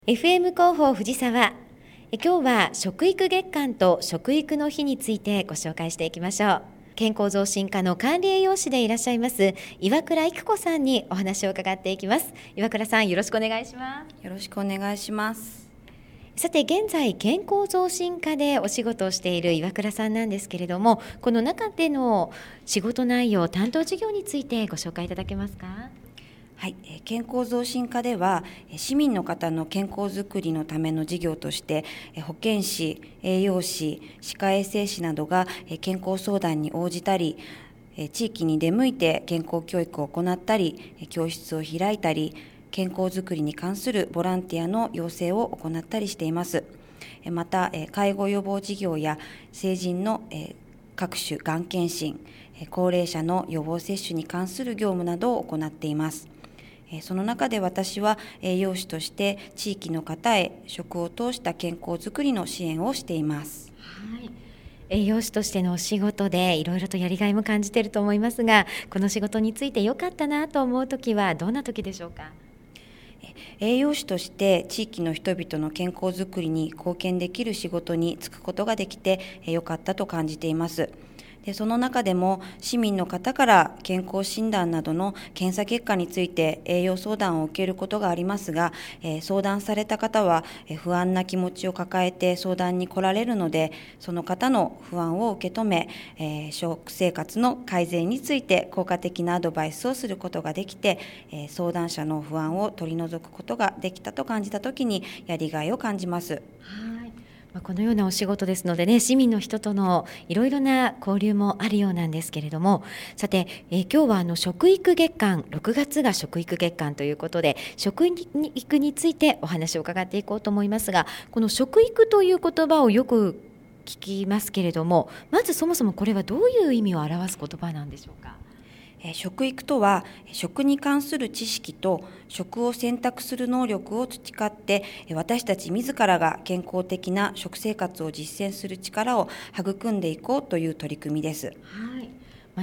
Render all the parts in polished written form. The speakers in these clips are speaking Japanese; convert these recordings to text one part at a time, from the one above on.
FM 広報藤沢。今日は食育月間と食育の日についてご紹介していきましょう。健康増進課の管理栄養士でいらっしゃいます岩倉育子さんにお話を伺っていきます。岩倉さん、よろしくお願いします。 よろしくお願いします。 さて、現在健康増進課でお仕事をしている岩倉さんなんですけれども、この中での仕事内容、担当事業についてご紹介いただけますか？ はい、健康増進課では市民の方の健康づくりのための事業として保健師、栄養士、歯科衛生士などが健康相談に応じたり、地域に出向いて健康教育を行ったり、教室を開いたり、健康づくりに関するボランティアの要請を行ったりしています。また介護予防事業や成人の各種がん検診、高齢者の予防接種に関する業務などを行っています。その中で私は栄養士として地域の方へ食を通した健康づくりの支援をしています。 はい、栄養士としてのお仕事でいろいろとやりがいも感じていると思いますが、この仕事について良かったなと思うときはどんな時でしょうか？ 栄養士として地域の人々の健康づくりに貢献できる仕事に就くことができて良かったと感じています。でその中でも市民の方から健康診断などの検査結果について栄養相談を受けることがありますが、相談された方は不安な気持ちを抱えて相談に来られるので、その方の不安を受け止め、食生活の改善について効果的なアドバイスをすることができて、相談者の不安を取り除くことができたと感じたときにやりがいを感じます。 はい、このようなお仕事ですのでね、市民の人とのいろいろな交流もあるようなんですけれども、さて、今日は食育月間、6月が食育月間ということで、食育についてお話を伺っていこうと思いますが、この食育という言葉をよく聞きますけれども、まずそもそもこれはどういう意味を表す言葉なんでしょうか？ 食育とは食に関する知識と食を選択する能力を培って私たち自らが健康的な食生活を実践する力を育んでいこうという取り組みです。 はい、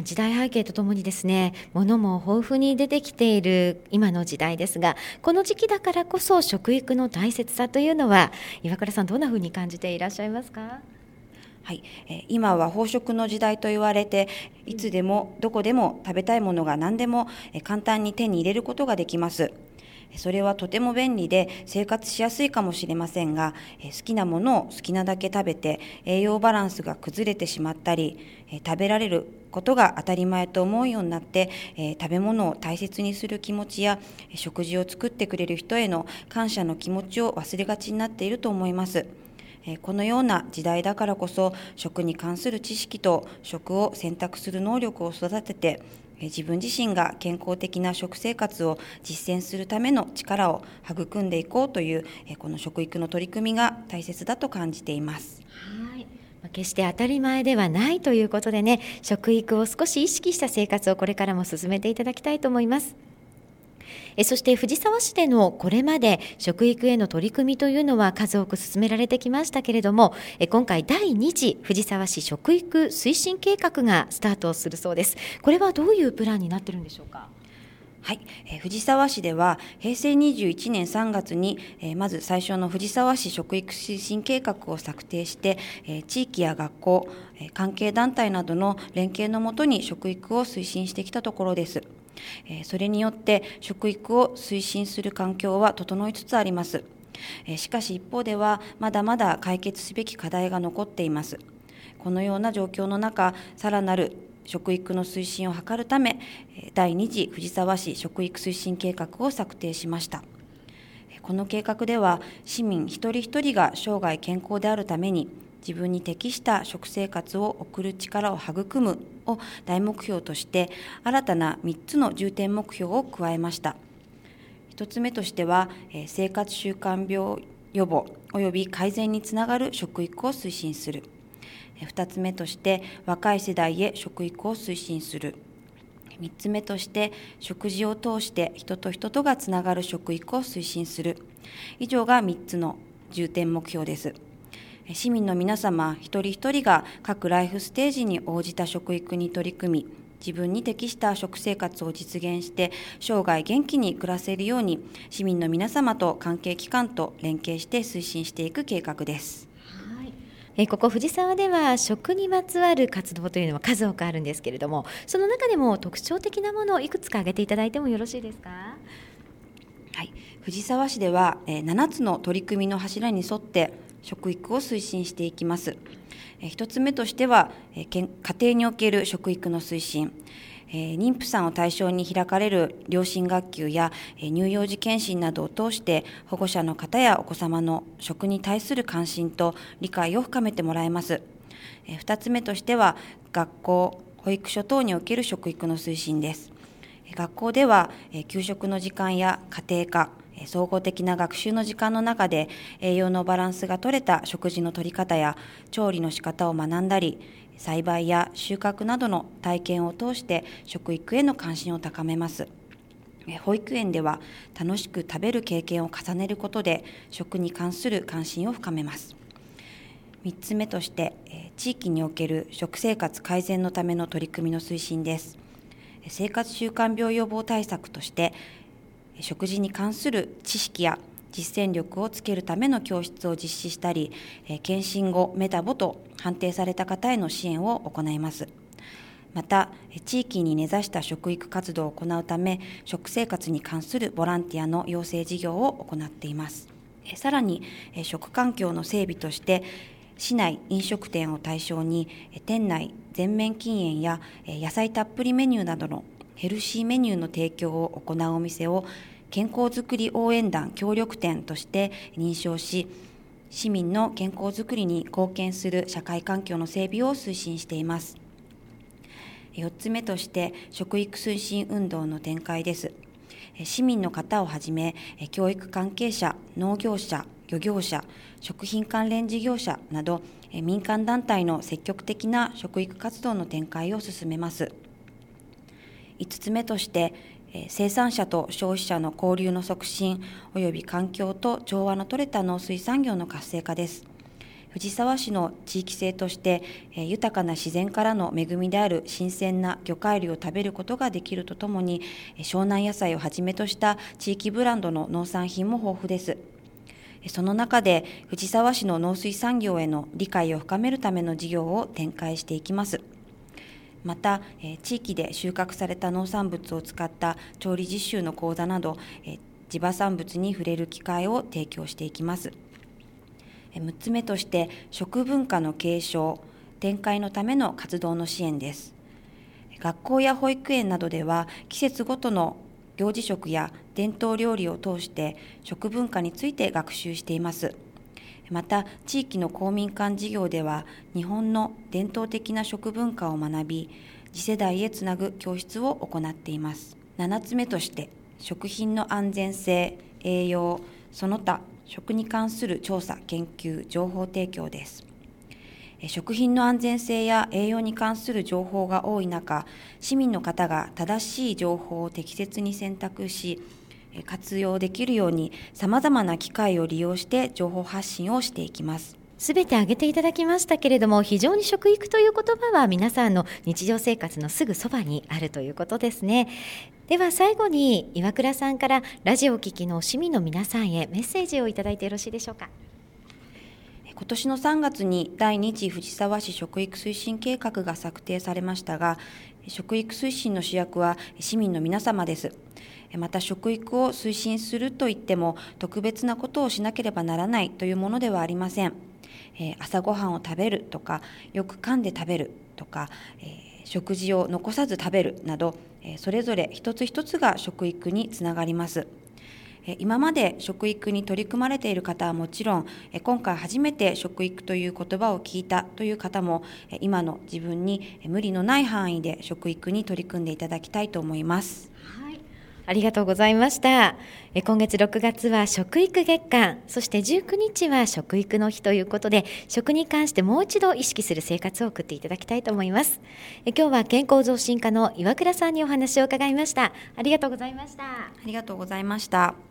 時代背景とともにですね、物も豊富に出てきている今の時代ですが、この時期だからこそ食育の大切さというのは岩倉さん、どんなふうに感じていらっしゃいますか？ はい、今は飽食の時代と言われて、いつでもどこでも食べたいものが何でも簡単に手に入れることができます。それはとても便利で生活しやすいかもしれませんが、好きなものを好きなだけ食べて栄養バランスが崩れてしまったり、食べられることが当たり前と思うようになって、食べ物を大切にする気持ちや食事を作ってくれる人への感謝の気持ちを忘れがちになっていると思います。このような時代だからこそ食に関する知識と食を選択する能力を育てて、自分自身が健康的な食生活を実践するための力を育んでいこうというこの食育の取り組みが大切だと感じています。 はい、決して当たり前ではないということでね、食育を少し意識した生活をこれからも進めていただきたいと思います。そして藤沢市でのこれまで食育への取り組みというのは数多く進められてきましたけれども、今回第2次藤沢市食育推進計画がスタートするそうです。これはどういうプランになっているんでしょうか？ はい、藤沢市では平成21年3月に、まず最初の藤沢市食育推進計画を策定して、地域や学校、関係団体などの連携のもとに食育を推進してきたところです。それによって食育を推進する環境は整いつつあります。しかし一方ではまだまだ解決すべき課題が残っています。このような状況の中、さらなる食育の推進を図るため、第2次藤沢市食育推進計画を策定しました。この計画では市民一人一人が生涯健康であるために自分に適した食生活を送る力を育むを大目標として新たな3つの重点目標を加えました。1つ目としては生活習慣病予防および改善につながる食育を推進する。2つ目として若い世代へ食育を推進する。3つ目として食事を通して人と人とがつながる食育を推進する。以上が3つの重点目標です。市民の皆様一人一人が各ライフステージに応じた食育に取り組み、 自分に適した食生活を実現して生涯元気に暮らせるように市民の皆様と関係機関と連携して推進していく計画です。 ここ藤沢では食にまつわる活動というのは数多くあるんですけれども、その中でも特徴的なものをいくつか挙げていただいてもよろしいですか？ はい、藤沢市では7つの取り組みの柱に沿って食育を推進していきます。1つ目としては家庭における食育の推進、妊婦さんを対象に開かれる両親学級や乳幼児健診などを通して保護者の方やお子様の食に対する関心と理解を深めてもらえます。2つ目としては学校、保育所等における食育の推進です。学校では給食の時間や家庭科、総合的な学習の時間の中で栄養のバランスが取れた食事の取り方や調理の仕方を学んだり、栽培や収穫などの体験を通して食育への関心を高めます。保育園では楽しく食べる経験を重ねることで食に関する関心を深めます。3つ目として地域における食生活改善のための取り組みの推進です。生活習慣病予防対策として食事に関する知識や実践力をつけるための教室を実施したり、検診後メタボと判定された方への支援を行います。また地域に根ざした食育活動を行うため食生活に関するボランティアの養成事業を行っています。さらに食環境の整備として市内飲食店を対象に店内全面禁煙や野菜たっぷりメニューなどのヘルシーメニューの提供を行うお店を健康づくり応援団協力店として認証し、市民の健康づくりに貢献する社会環境の整備を推進しています。4つ目として食育推進運動の展開です。市民の方をはじめ教育関係者、農業者、漁業者、食品関連事業者など民間団体の積極的な食育活動の展開を進めます。5つ目として生産者と消費者の交流の促進および環境と調和の取れた農水産業の活性化です。藤沢市の地域性として豊かな自然からの恵みである新鮮な魚介類を食べることができるとともに湘南野菜をはじめとした地域ブランドの農産品も豊富です。その中で藤沢市の農水産業への理解を深めるための事業を展開していきます。また地域で収穫された農産物を使った調理実習の講座など地場産物に触れる機会を提供していきます。6つ目として食文化の継承・展開のための活動の支援です。学校や保育園などでは季節ごとの行事食や伝統料理を通して食文化について学習しています。また地域の公民館事業では日本の伝統的な食文化を学び次世代へつなぐ教室を行っています。7つ目として食品の安全性、栄養、その他食に関する調査・研究・情報提供です。食品の安全性や栄養に関する情報が多い中、市民の方が正しい情報を適切に選択し活用できるようにさまざまな機会を利用して情報発信をしていきます。 すべて挙げていただきましたけれども、非常に食育という言葉は皆さんの日常生活のすぐそばにあるということですね。では最後に岩倉さんからラジオを聞きの市民の皆さんへメッセージをいただいてよろしいでしょうか。 今年の3月に第2次藤沢市食育推進計画が策定されましたが、食育推進の主役は市民の皆様です。また食育を推進するといっても特別なことをしなければならないというものではありません。朝ごはんを食べるとかよく噛んで食べるとか、食事を残さず食べるなどそれぞれ一つ一つが食育につながります。今まで食育に取り組まれている方はもちろん今回初めて食育という言葉を聞いたという方も今の自分に無理のない範囲で食育に取り組んでいただきたいと思います。 ありがとうございました。今月6月は食育月間、そして19日は食育の日ということで、食に関してもう一度意識する生活を送っていただきたいと思います。今日は健康増進課の岩倉さんにお話を伺いました。ありがとうございました。 ありがとうございました。